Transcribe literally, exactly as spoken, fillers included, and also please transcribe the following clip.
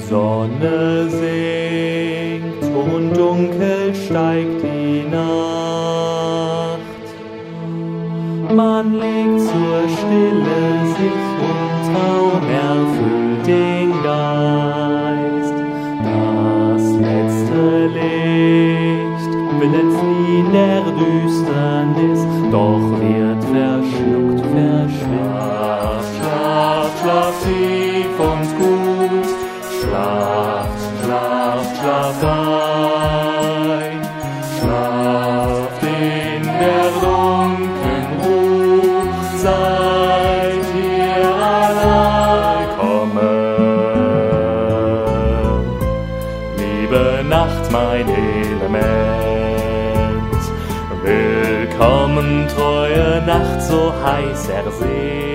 Sonne sinkt und dunkel steigt die Nacht. Man legt zur Stille sich und Traum erfüllt den Geist. Das letzte Licht blitzt in der Düsternis, doch wird verschluckt, verschwindet. Schlaf, schlaf tief und gut, schlaf, schlaf, schlaf ein, schlaft in der dunklen Ruhe, seid ihr allein kommen. Liebe Nacht, mein Element, willkommen, treue Nacht, so heiß ersehnt.